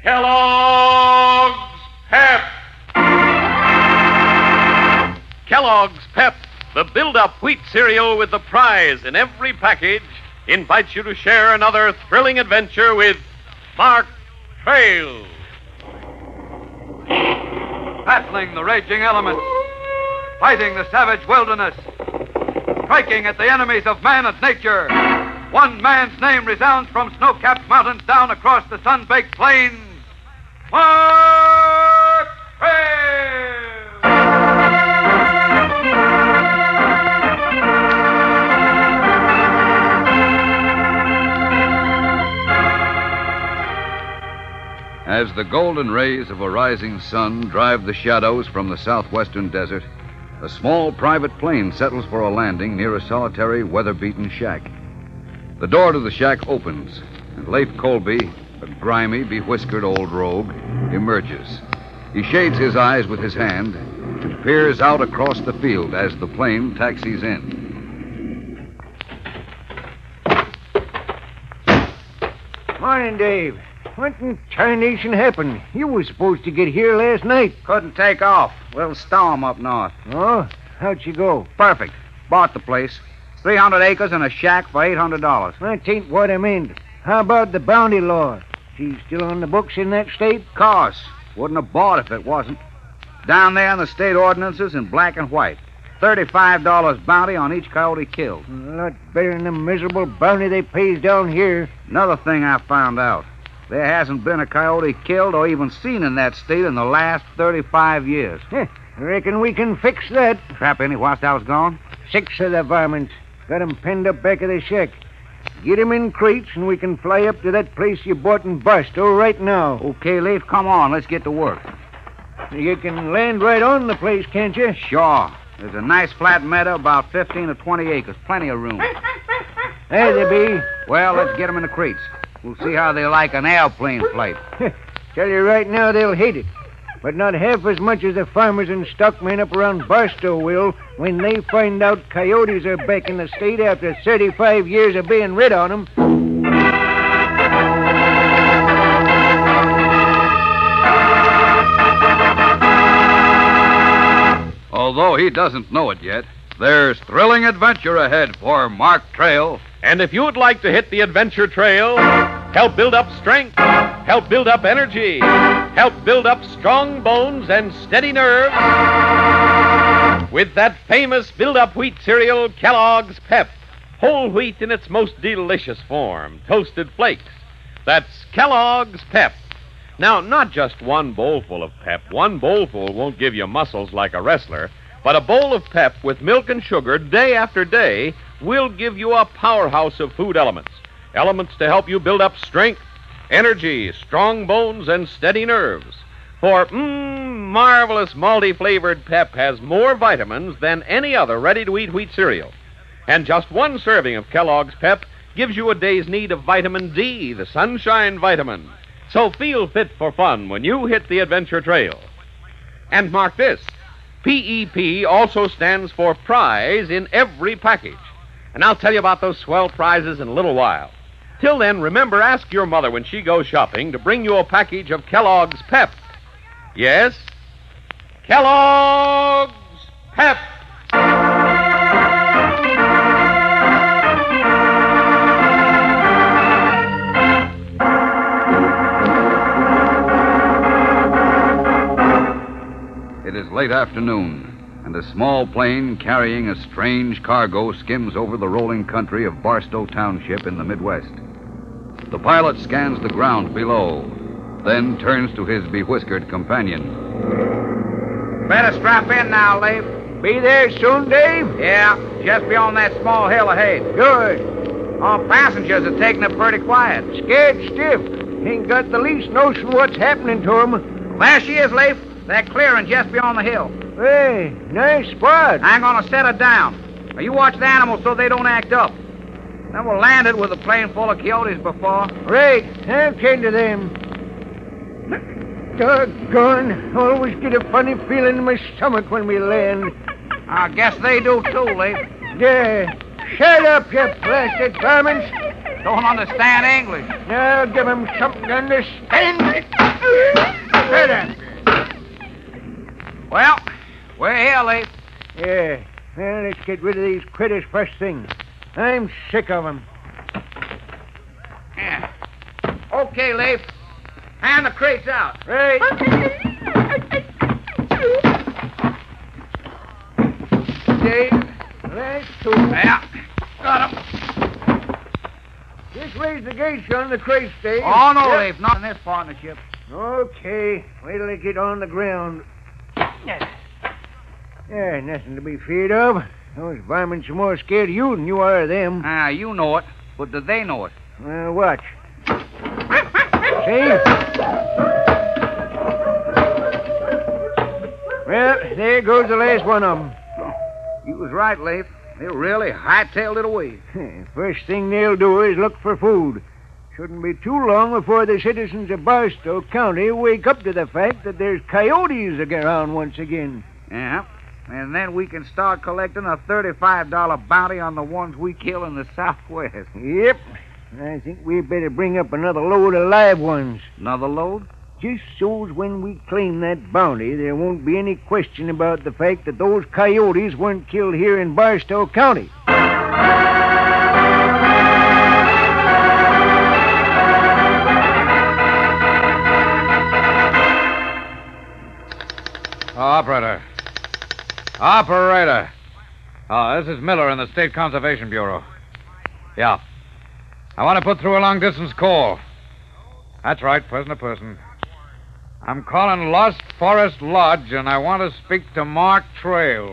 Kellogg's Pep! Kellogg's Pep, the build-up wheat cereal with the prize in every package, invites you to share another thrilling adventure with Mark Trail. Battling the raging elements, fighting the savage wilderness, striking at the enemies of man and nature. One man's name resounds from snow-capped mountains down across the sun-baked plains. Mark Trail! As the golden rays of a rising sun drive the shadows from the southwestern desert, a small private plane settles for a landing near a solitary, weather-beaten shack. The door to the shack opens, and Leif Colby, a grimy, bewhiskered old rogue, emerges. He shades his eyes with his hand and peers out across the field as the plane taxis in. Morning, Dave. What in tarnation happened? You were supposed to get here last night. Couldn't take off. Little storm up north. Oh? How'd you go? Perfect. Bought the place. 300 acres and a shack for $800. That ain't what I meant. How about the bounty law? She's still on the books in that state? Course. Wouldn't have bought if it wasn't. Down there in the state ordinances in black and white. $35 bounty on each coyote killed. A lot better than the miserable bounty they pays down here. Another thing I found out. There hasn't been a coyote killed or even seen in that state in the last 35 years. Reckon we can fix that. Trap any whilst I was gone? 6 of the varmints. Got 'em penned up back of the shack. Get 'em in crates, and we can fly up to that place you bought in Barstow right now. Okay, Leif, come on. Let's get to work. You can land right on the place, can't you? Sure. There's a nice flat meadow, about 15 to 20 acres. Plenty of room. There they be. Well, let's get 'em in the crates. We'll see how they like an airplane flight. Tell you right now, they'll hate it. But not half as much as the farmers and stockmen up around Barstow will when they find out coyotes are back in the state after 35 years of being rid on them. Although he doesn't know it yet, there's thrilling adventure ahead for Mark Trail. And if you would like to hit the adventure trail, help build up strength, help build up energy, help build up strong bones and steady nerves, with that famous build-up wheat cereal, Kellogg's Pep, whole wheat in its most delicious form, toasted flakes. That's Kellogg's Pep. Now, not just one bowlful of Pep. One bowlful won't give you muscles like a wrestler, but a bowl of Pep with milk and sugar day after day will give you a powerhouse of food elements. Elements to help you build up strength, energy, strong bones, and steady nerves. For, marvelous malty-flavored Pep has more vitamins than any other ready-to-eat wheat cereal. And just one serving of Kellogg's Pep gives you a day's need of vitamin D, the sunshine vitamin. So feel fit for fun when you hit the adventure trail. And mark this, PEP also stands for prize in every package. And I'll tell you about those swell prizes in a little while. Till then, remember, ask your mother when she goes shopping to bring you a package of Kellogg's Pep. Yes, Kellogg's Pep. It is late afternoon, and a small plane carrying a strange cargo skims over the rolling country of Barstow Township in the Midwest. The pilot scans the ground below, then turns to his bewhiskered companion. Better strap in now, Leif. Be there soon, Dave? Yeah, just beyond that small hill ahead. Good. All passengers are taking it pretty quiet. Scared stiff. Ain't got the least notion what's happening to 'em. There she is, Leif. They're clearing just beyond the hill. Hey, nice spot. I'm going to set her down. Now, you watch the animals so they don't act up. Never landed with a plane full of coyotes before. Right, I'll tend to them. Doggone, always get a funny feeling in my stomach when we land. I guess they do too, Leif. Yeah, shut up, you blasted varmints. Don't understand English. Now give him something to understand. Better. Well, we're here, Leif. Yeah. Well, let's get rid of these critters first thing. I'm sick of them. Yeah. Okay, Leif. Hand the crates out. Right. Dave, last two. Yeah. Got him. Just raise the gates on the crates, Dave. Oh, no, Yeah. Leif. Not in this partnership. Okay. Wait till they get on the ground. Yeah, nothing to be afraid of. Those varmints are more scared of you than you are of them. Ah, you know it. But do they know it? Watch. See? Well, there goes the last one of them. You was right, Leif. They really hightailed it away. First thing they'll do is look for food. Shouldn't be too long before the citizens of Barstow County wake up to the fact that there's coyotes around once again. Yeah. And then we can start collecting a $35 bounty on the ones we kill in the Southwest. Yep. I think we better bring up another load of live ones. Another load? Just so's when we claim that bounty, there won't be any question about the fact that those coyotes weren't killed here in Barstow County. Operator. Operator. Oh, this is Miller in the State Conservation Bureau. Yeah. I want to put through a long-distance call. That's right, person to person. I'm calling Lost Forest Lodge, and I want to speak to Mark Trail.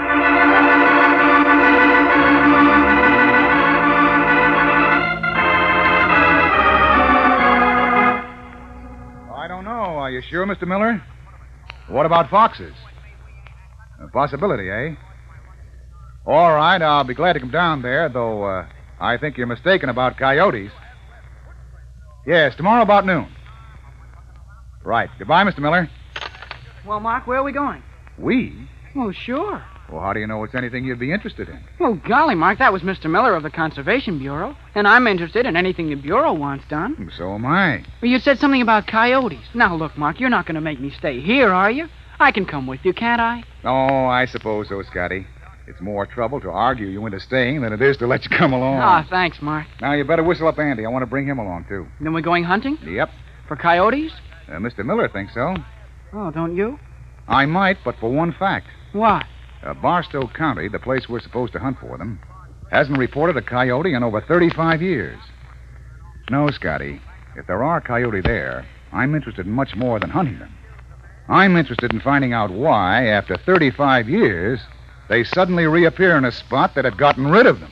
I don't know. Are you sure, Mr. Miller? What about foxes? A possibility, eh? All right, I'll be glad to come down there, though I think you're mistaken about coyotes. Yes, tomorrow about noon. Right. Goodbye, Mr. Miller. Well, Mark, where are we going? We? Well, sure. Well, how do you know it's anything you'd be interested in? Well, golly, Mark, that was Mr. Miller of the Conservation Bureau. And I'm interested in anything the Bureau wants done. So am I. Well, you said something about coyotes. Now, look, Mark, you're not going to make me stay here, are you? I can come with you, can't I? Oh, I suppose so, Scotty. It's more trouble to argue you into staying than it is to let you come along. Ah, thanks, Mark. Now, you better whistle up Andy. I want to bring him along, too. Then we're going hunting? Yep. For coyotes? Mr. Miller thinks so. Oh, don't you? I might, but for one fact. What? Barstow County, the place we're supposed to hunt for them, hasn't reported a coyote in over 35 years. No, Scotty, if there are coyote there, I'm interested in much more than hunting them. I'm interested in finding out why, after 35 years, they suddenly reappear in a spot that had gotten rid of them.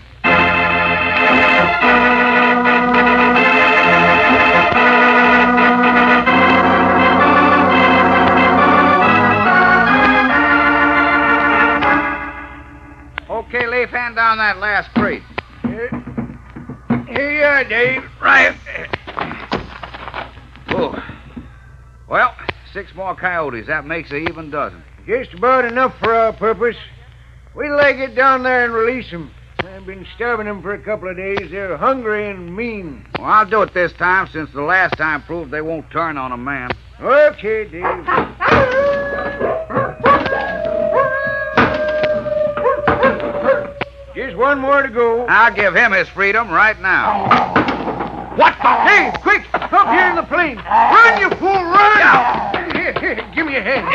Okay, Leif, hand down that last crate. Here you are, Dave. Right. Oh. Well, 6 more coyotes. That makes an even dozen. Just about enough for our purpose. Wait till I get down there and release them. I've been starving them for a couple of days. They're hungry and mean. Well, I'll do it this time, since the last time proved they won't turn on a man. Okay, Dave. Just one more to go. I'll give him his freedom right now. What the? Hey, quick! Up here in the plain. Run, you fool, run! Here, give me a hand.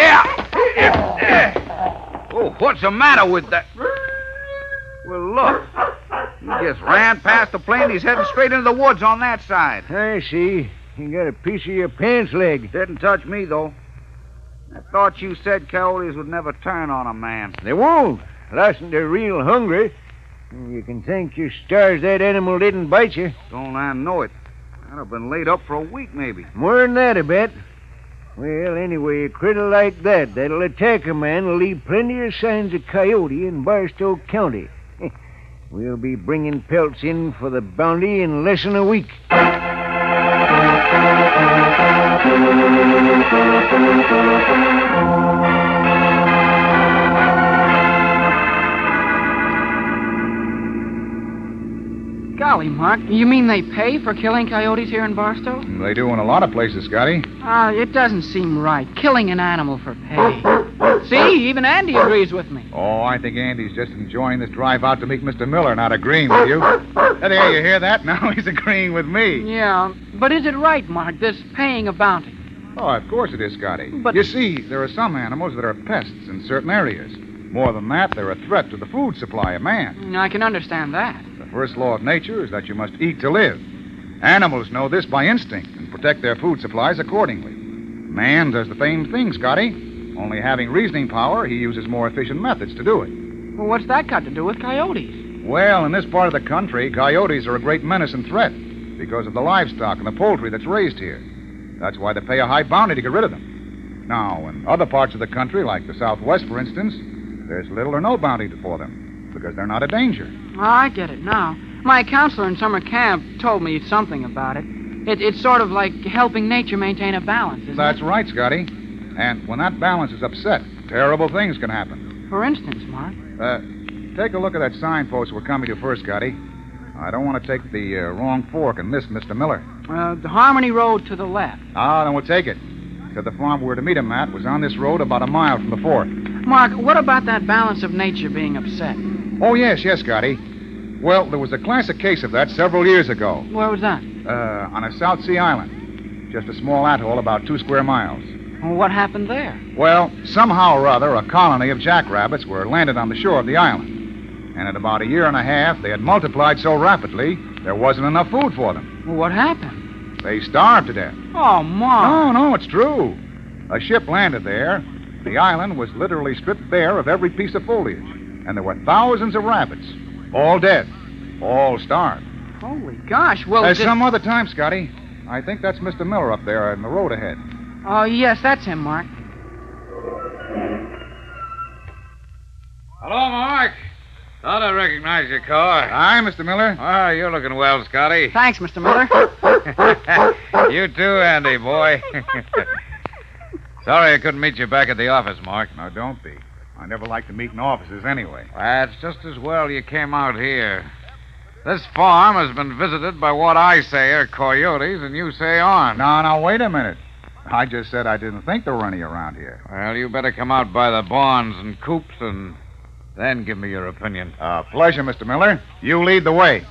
Yeah. Oh, what's the matter with that? Well, look. He just ran past the plane. He's heading straight into the woods on that side. I see. You got a piece of your pants leg. Didn't touch me, though. I thought you said coyotes would never turn on a man. They won't. Unless they're real hungry. You can thank your stars that animal didn't bite you. Don't I know it. I'd have been laid up for a week, maybe. More than that, I bet. Well, anyway, a critter like that'll attack a man will leave plenty of signs of coyote in Barstow County. We'll be bringing pelts in for the bounty in less than a week. golly, Mark. You mean they pay for killing coyotes here in Barstow? They do in a lot of places, Scotty. It doesn't seem right. Killing an animal for pay. See, even Andy agrees with me. Oh, I think Andy's just enjoying this drive out to meet Mr. Miller, not agreeing with you. There, you hear that? Now he's agreeing with me. Yeah, but is it right, Mark, this paying a bounty? Oh, of course it is, Scotty. But- You see, there are some animals that are pests in certain areas. More than that, they're a threat to the food supply of man. I can understand that. The first law of nature is that you must eat to live. Animals know this by instinct and protect their food supplies accordingly. Man does the same thing, Scotty. Only having reasoning power, he uses more efficient methods to do it. Well, what's that got to do with coyotes? Well, in this part of the country, coyotes are a great menace and threat because of the livestock and the poultry that's raised here. That's why they pay a high bounty to get rid of them. Now, in other parts of the country, like the Southwest, for instance, there's little or no bounty for them because they're not a danger. Oh, I get it now. My counselor in summer camp told me something about it. It's sort of like helping nature maintain a balance, isn't That's it? right, Scotty. And when that balance is upset, terrible things can happen. For instance, Mark. Take a look at that signpost we're coming to first, Scotty. I don't want to take the wrong fork and miss Mr. Miller. The Harmony Road to the left. Then we'll take it. Said the farm we were to meet him at was on this road about a mile from the fort. Mark, what about that balance of nature being upset? Oh, yes, Scotty. Well, there was a classic case of that several years ago. Where was that? On a South Sea island. Just a small atoll about 2 square miles. Well, what happened there? Well, somehow or other, a colony of jackrabbits were landed on the shore of the island. And in about a year and a half, they had multiplied so rapidly, there wasn't enough food for them. Well, what happened? They starved to death. Oh, Mark. No, it's true. A ship landed there. The island was literally stripped bare of every piece of foliage. And there were thousands of rabbits. All dead. All starved. Holy gosh. Well, Some other time, Scotty. I think that's Mr. Miller up there in the road ahead. Oh, yes, that's him, Mark. Hello, Mark. Thought I recognized your car. Hi, Mr. Miller. Oh, you're looking well, Scotty. Thanks, Mr. Miller. You too, Andy, boy. Sorry I couldn't meet you back at the office, Mark. Now, don't be. I never like to meet in offices anyway. That's just as well you came out here. This farm has been visited by what I say are coyotes, and you say aren't. No, wait a minute. I just said I didn't think there were any around here. Well, you better come out by the barns and coops and then give me your opinion. Pleasure, Mr. Miller. You lead the way.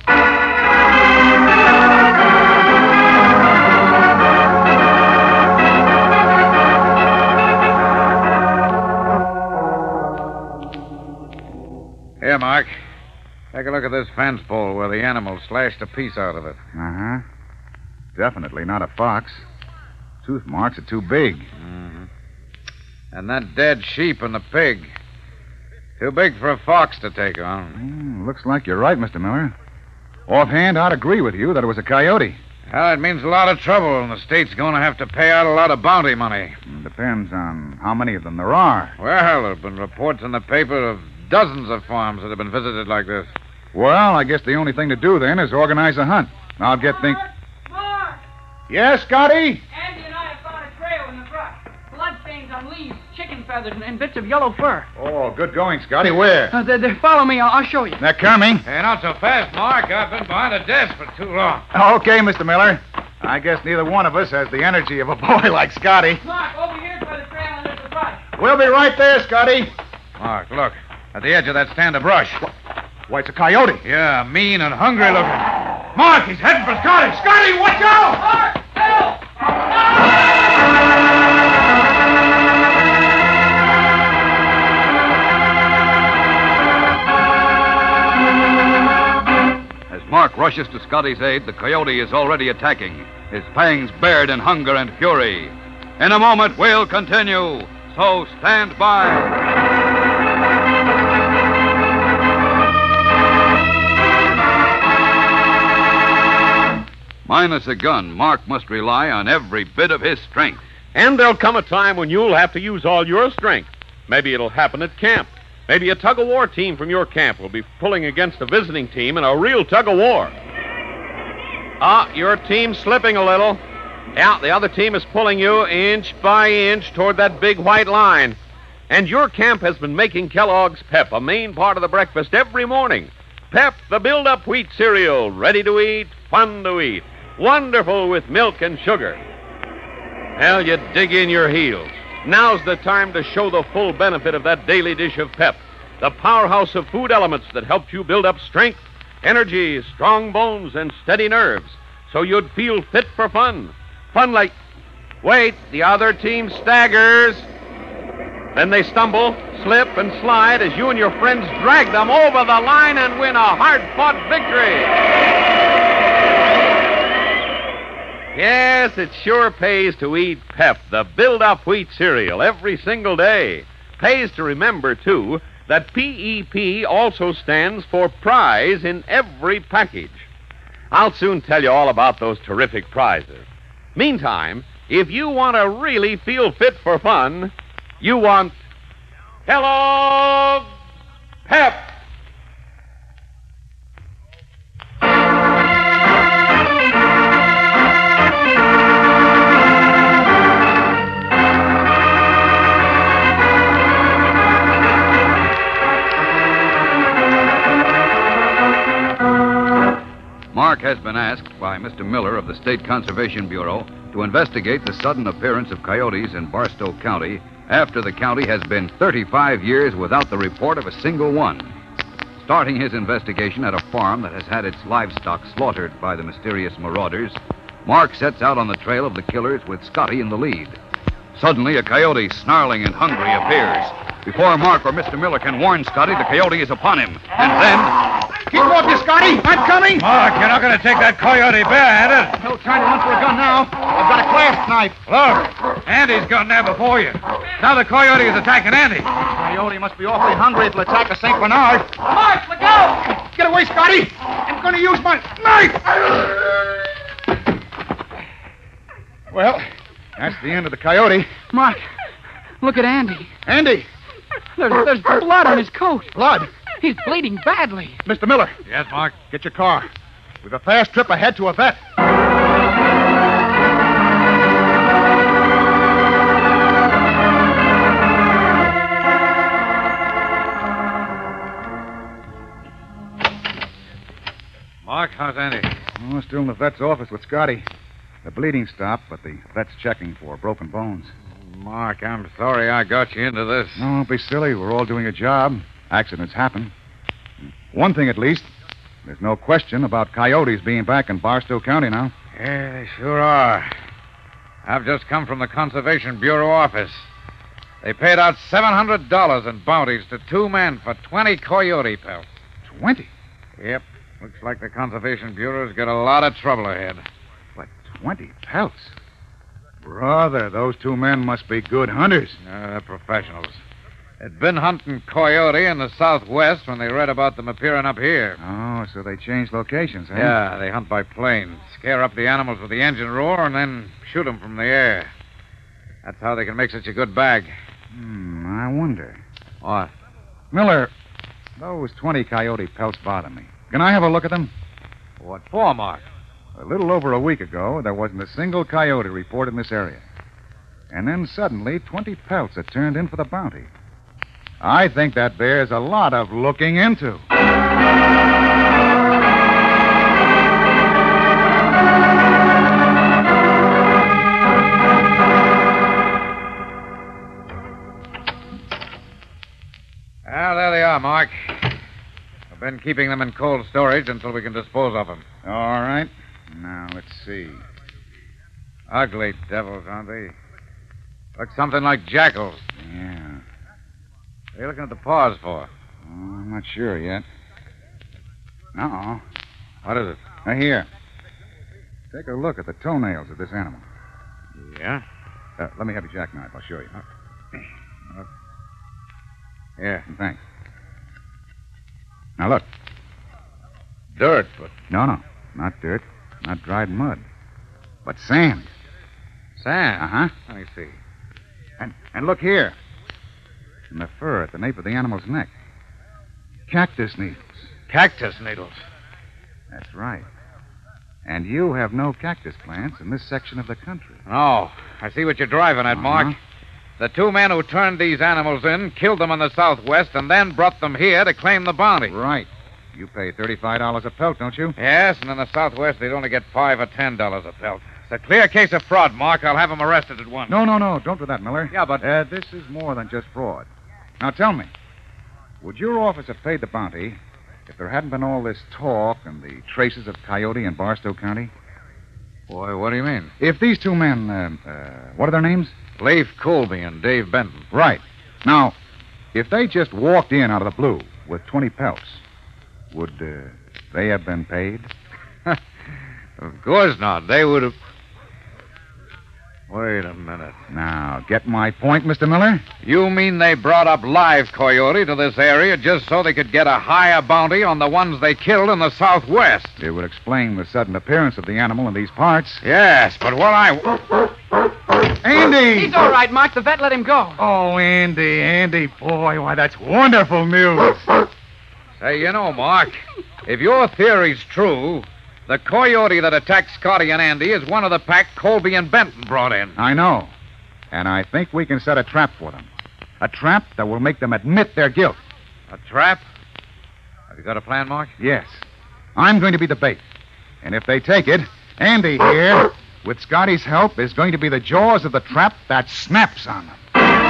Here, Mark. Take a look at this fence pole where the animal slashed a piece out of it. Uh-huh. Definitely not a fox. Tooth marks are too big. Mm-hmm. And that dead sheep and the pig. Too big for a fox to take on. Looks like you're right, Mr. Miller. Offhand, I'd agree with you that it was a coyote. Well, it means a lot of trouble, and the state's going to have to pay out a lot of bounty money. Depends on how many of them there are. Well, there have been reports in the paper of dozens of farms that have been visited like this. Well, I guess the only thing to do then is organize a hunt. I'll get things. Mark! Yes, Scotty? Andy and I have found a trail in the brush. Bloodstains on leaves, chicken feathers, and bits of yellow fur. Oh, good going, Scotty. Where? Follow me. I'll show you. They're coming. Hey, not so fast, Mark. I've been behind a desk for too long. Okay, Mr. Miller. I guess neither one of us has the energy of a boy like Scotty. Mark, over here's where the trail enters the brush. We'll be right there, Scotty. Mark, look. At the edge of that stand of brush. Why, it's a coyote. Yeah, mean and hungry looking. Mark, he's heading for Scotty. Scotty, watch out! Mark, help! As Mark rushes to Scotty's aid, the coyote is already attacking, his fangs bared in hunger and fury. In a moment, we'll continue, so stand by. Minus a gun, Mark must rely on every bit of his strength. And there'll come a time when you'll have to use all your strength. Maybe it'll happen at camp. Maybe a tug-of-war team from your camp will be pulling against a visiting team in a real tug-of-war. Your team's slipping a little. Yeah, the other team is pulling you inch by inch toward that big white line. And your camp has been making Kellogg's Pep a main part of the breakfast every morning. Pep, the build-up wheat cereal, ready to eat, fun to eat, wonderful with milk and sugar. Well, you dig in your heels. Now's the time to show the full benefit of that daily dish of Pep, the powerhouse of food elements that helped you build up strength, energy, strong bones, and steady nerves, so you'd feel fit for fun. Fun like... Wait, the other team staggers. Then they stumble, slip, and slide as you and your friends drag them over the line and win a hard-fought victory. Yes, it sure pays to eat Pep, the build-up wheat cereal, every single day. Pays to remember, too, that PEP also stands for prize in every package. I'll soon tell you all about those terrific prizes. Meantime, if you want to really feel fit for fun, you want Kellogg's Pep. Mark has been asked by Mr. Miller of the State Conservation Bureau to investigate the sudden appearance of coyotes in Barstow County after the county has been 35 years without the report of a single one. Starting his investigation at a farm that has had its livestock slaughtered by the mysterious marauders, Mark sets out on the trail of the killers with Scotty in the lead. Suddenly, a coyote, snarling and hungry, appears. Before Mark or Mr. Miller can warn Scotty, the coyote is upon him. And then... Keep walking, Scotty. I'm coming. Mark, you're not going to take that coyote barehanded. No time to run for a gun now. I've got a clasp knife. Look, Andy's gotten there before you. Now the coyote is attacking Andy. Coyote must be awfully hungry if he'll attack a St. Bernard. Mark, look out! Get away, Scotty. I'm going to use my knife. Well, that's the end of the coyote. Mark, look at Andy. Andy. There's blood on his coat. Blood. He's bleeding badly. Mr. Miller. Yes, Mark? Get your car. We've a fast trip ahead to a vet. Mark, how's Andy? Oh, still in the vet's office with Scotty. The bleeding stopped, but the vet's checking for broken bones. Mark, I'm sorry I got you into this. No, don't be silly. We're all doing a job. Accidents happen. One thing at least, there's no question about coyotes being back in Barstow County now. Yeah, they sure are. I've just come from the Conservation Bureau office. They paid out $700 in bounties to 2 men for 20 coyote pelts. 20? Yep. Looks like the Conservation Bureau's got a lot of trouble ahead. But 20 pelts? Brother, those 2 men must be good hunters. They're professionals. They'd been hunting coyote in the southwest when they read about them appearing up here. Oh, so they changed locations, eh? Yeah, they hunt by plane, scare up the animals with the engine roar, and then shoot them from the air. That's how they can make such a good bag. I wonder. What? Miller, those 20 coyote pelts bother me. Can I have a look at them? What for, Mark? A little over a week ago, there wasn't a single coyote reported in this area. And then suddenly, 20 pelts had turned in for the bounty. I think that bears a lot of looking into. Well, there they are, Mark. I've been keeping them in cold storage until we can dispose of them. All right. Now, let's see. Ugly devils, aren't they? Look something like jackals. Yeah. What are you looking at the paws for? Oh, I'm not sure yet. Uh-oh. What is it? Now, here. Take a look at the toenails of this animal. Yeah? Let me have your jackknife. I'll show you. Here. Thanks. Now, look. Dirt, but... No. Not dirt. Not dried mud. But sand. Sand? Uh-huh. Let me see. And look here. In the fur at the nape of the animal's neck. Cactus needles. Cactus needles? That's right. And you have no cactus plants in this section of the country. No. I see what you're driving at, Mark. The 2 men who turned these animals in killed them in the southwest and then brought them here to claim the bounty. Right. You pay $35 a pelt, don't you? Yes, and in the Southwest, they'd only get $5 or $10 a pelt. It's a clear case of fraud, Mark. I'll have him arrested at once. No. Don't do that, Miller. Yeah, but... This is more than just fraud. Now, tell me, would your office have paid the bounty if there hadn't been all this talk and the traces of Coyote in Barstow County? Boy, what do you mean? If these two men, what are their names? Leif Colby and Dave Benton. Right. Now, if they just walked in out of the blue with 20 pelts, would they have been paid? Of course not. They would have... Wait a minute. Now, get my point, Mr. Miller? You mean they brought up live coyote to this area just so they could get a higher bounty on the ones they killed in the Southwest? It would explain the sudden appearance of the animal in these parts. Yes, but what I... Andy! He's all right, Mark. The vet let him go. Oh, Andy, boy, why, that's wonderful news. Say, you know, Mark, if your theory's true, the coyote that attacked Scotty and Andy is one of the pack Colby and Benton brought in. I know. And I think we can set a trap for them. A trap that will make them admit their guilt. A trap? Have you got a plan, Mark? Yes. I'm going to be the bait. And if they take it, Andy here, with Scotty's help, is going to be the jaws of the trap that snaps on them.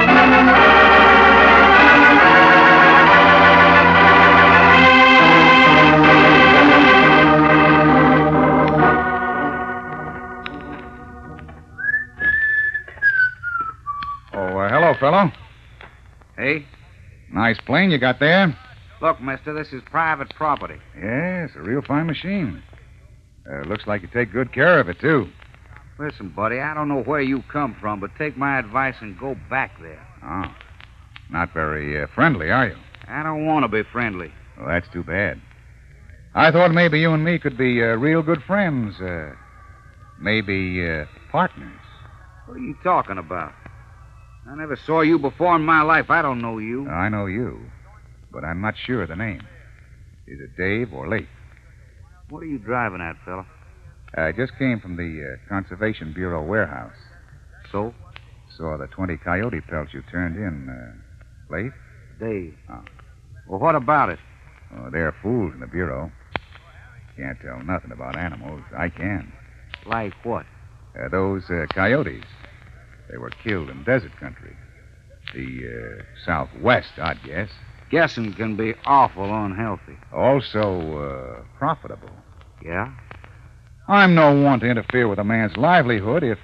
Hello, fellow. Hey? Nice plane you got there. Look, mister, this is private property. Yes, a real fine machine. Looks like you take good care of it, too. Listen, buddy, I don't know where you come from, but take my advice and go back there. Oh. Not very friendly, are you? I don't want to be friendly. Well, that's too bad. I thought maybe you and me could be real good friends. Maybe partners. What are you talking about? I never saw you before in my life. I don't know you. I know you, but I'm not sure of the name. Is it Dave or Leif? What are you driving at, fella? I just came from the Conservation Bureau warehouse. So? Saw the 20 coyote pelts you turned in, Leif. Dave. Oh. Well, what about it? Oh, they're fools in the Bureau. Can't tell nothing about animals. I can. Like what? Those coyotes. They were killed in desert country. The Southwest, I'd guess. Guessing can be awful unhealthy. Also, profitable. Yeah? I'm no one to interfere with a man's livelihood if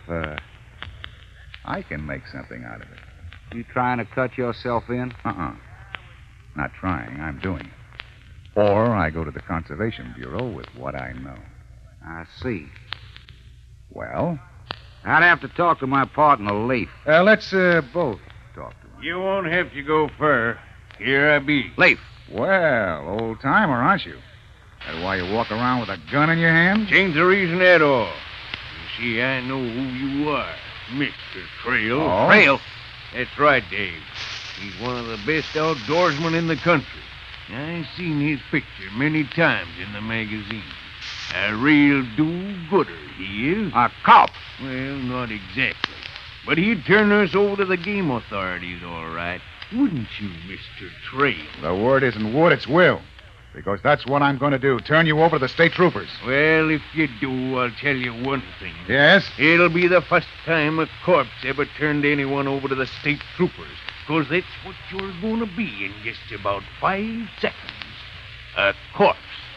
I can make something out of it. You trying to cut yourself in? Not trying. I'm doing it. Or I go to the Conservation Bureau with what I know. I see. Well? I'd have to talk to my partner, Leif. Let's both talk to him. You won't have to go far. Here I be. Leif. Well, old-timer, aren't you? That why you walk around with a gun in your hand? Ain't the reason at all. You see, I know who you are, Mr. Trail. Oh? Trail? That's right, Dave. He's one of the best outdoorsmen in the country. I've seen his picture many times in the magazine. A real do-gooder, he is. A cop? Well, not exactly. But he'd turn us over to the game authorities, all right. Wouldn't you, Mr. Trail? The word isn't would, it's will. Because that's what I'm going to do, turn you over to the state troopers. Well, if you do, I'll tell you one thing. Yes? It'll be the first time a corpse ever turned anyone over to the state troopers. Because that's what you're going to be in just about 5 seconds. A corpse.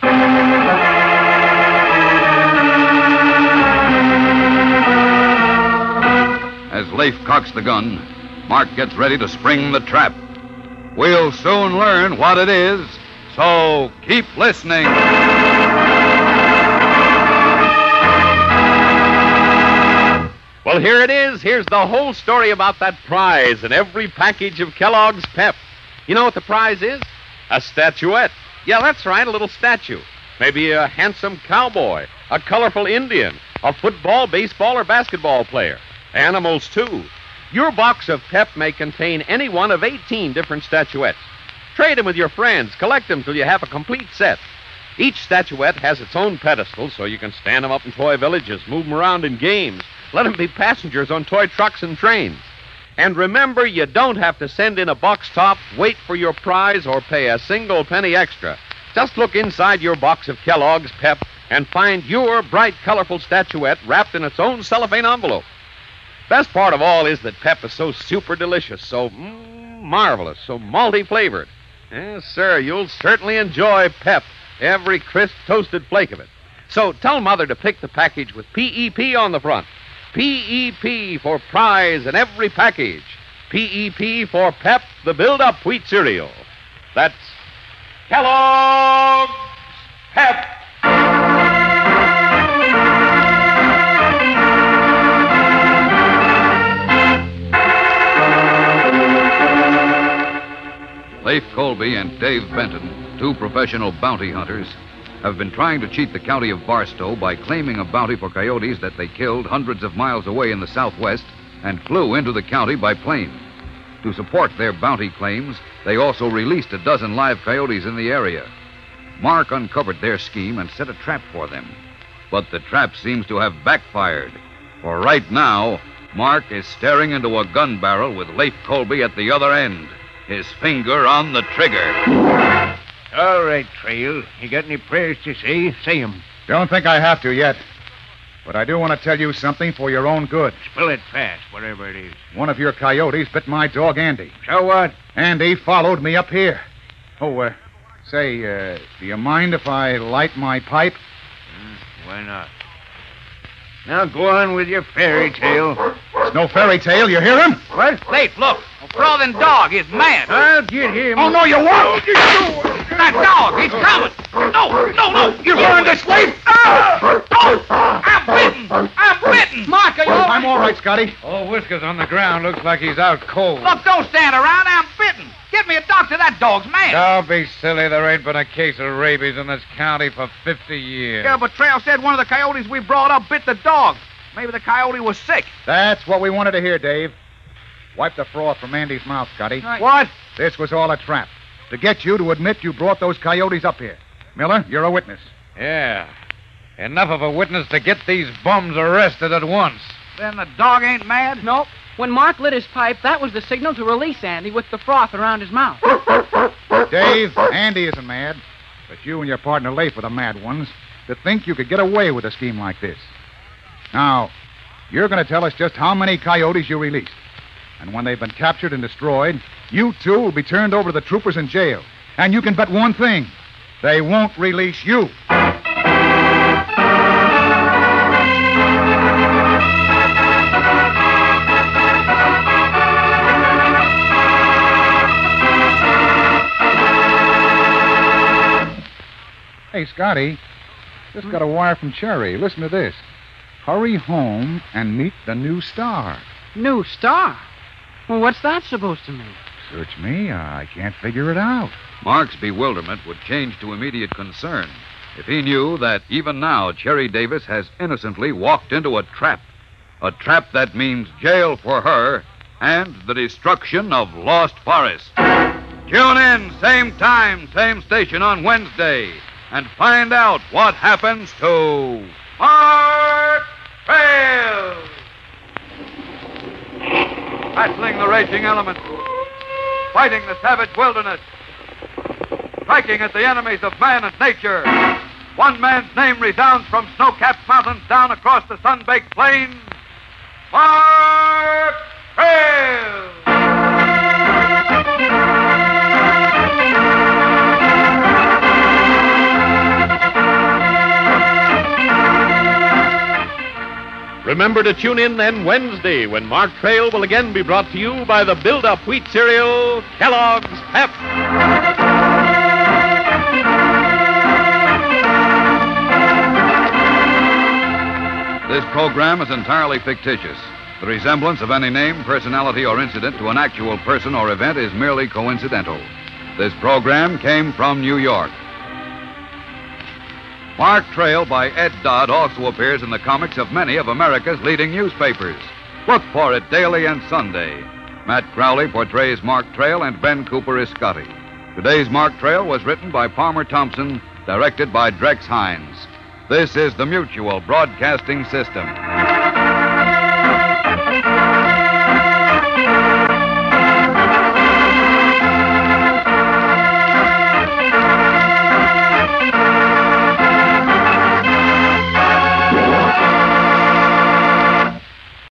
As Leif cocks the gun, Mark gets ready to spring the trap. We'll soon learn what it is, so keep listening. Well, here it is. Here's the whole story about that prize in every package of Kellogg's Pep. You know what the prize is? A statuette. Yeah, that's right, a little statue. Maybe a handsome cowboy, a colorful Indian, a football, baseball, or basketball player. Animals, too. Your box of Pep may contain any one of 18 different statuettes. Trade them with your friends. Collect them till you have a complete set. Each statuette has its own pedestal, so you can stand them up in toy villages, move them around in games, let them be passengers on toy trucks and trains. And remember, you don't have to send in a box top, wait for your prize, or pay a single penny extra. Just look inside your box of Kellogg's Pep and find your bright, colorful statuette wrapped in its own cellophane envelope. Best part of all is that Pep is so super delicious, so marvelous, so malty flavored. Yes, sir, you'll certainly enjoy Pep, every crisp, toasted flake of it. So tell Mother to pick the package with PEP on the front. PEP for prize in every package. PEP for Pep, the build-up wheat cereal. That's Kellogg's Pep. Leif Colby and Dave Benton, two professional bounty hunters, have been trying to cheat the county of Barstow by claiming a bounty for coyotes that they killed hundreds of miles away in the southwest and flew into the county by plane. To support their bounty claims, they also released a dozen live coyotes in the area. Mark uncovered their scheme and set a trap for them. But the trap seems to have backfired. For right now, Mark is staring into a gun barrel with Leif Colby at the other end, his finger on the trigger. All right, Trail. You got any prayers to say? Say 'em. Don't think I have to yet. But I do want to tell you something for your own good. Spell it fast, whatever it is. One of your coyotes bit my dog, Andy. So what? Andy followed me up here. Oh, do you mind if I light my pipe? Why not? Now go on with your fairy tale. It's no fairy tale. You hear him? What? Leif, look. A frothing dog is mad. I'll get him. Oh, no, you won't. That dog, he's coming. No. You're going to sleep. I'm bitten. Mark, are you all right? I'm all right, Scotty. Old Whiskers on the ground looks like he's out cold. Look, don't stand around. I'm bitten. Get me a doctor. That dog's mad. Don't be silly. There ain't been a case of rabies in this county for 50 years. Yeah, but Trail said one of the coyotes we brought up bit the dog. Maybe the coyote was sick. That's what we wanted to hear, Dave. Wipe the froth from Andy's mouth, Scotty. Right. What? This was all a trap. To get you to admit you brought those coyotes up here. Miller, you're a witness. Yeah. Enough of a witness to get these bums arrested at once. Then the dog ain't mad? Nope. When Mark lit his pipe, that was the signal to release Andy with the froth around his mouth. Dave, Andy isn't mad. But you and your partner Leif were the mad ones to think you could get away with a scheme like this. Now, you're going to tell us just how many coyotes you released. And when they've been captured and destroyed, you two will be turned over to the troopers in jail. And you can bet one thing. They won't release you. Hey, Scotty, just got a wire from Cherry. Listen to this. Hurry home and meet the new star. New star? Well, what's that supposed to mean? Search me. I can't figure it out. Mark's bewilderment would change to immediate concern if he knew that even now Cherry Davis has innocently walked into a trap that means jail for her and the destruction of Lost Forest. Tune in, same time, same station on Wednesday, and find out what happens to Mark Trail. Battling the raging elements, fighting the savage wilderness, striking at the enemies of man and nature. One man's name resounds from snow-capped mountains down across the sun-baked plains. Mark Trail! Remember to tune in then Wednesday when Mark Trail will again be brought to you by the build-up wheat cereal, Kellogg's Pep. This program is entirely fictitious. The resemblance of any name, personality, or incident to an actual person or event is merely coincidental. This program came from New York. Mark Trail by Ed Dodd also appears in the comics of many of America's leading newspapers. Look for it daily and Sunday. Matt Crowley portrays Mark Trail and Ben Cooper is Scotty. Today's Mark Trail was written by Palmer Thompson, directed by Drex Hines. This is the Mutual Broadcasting System.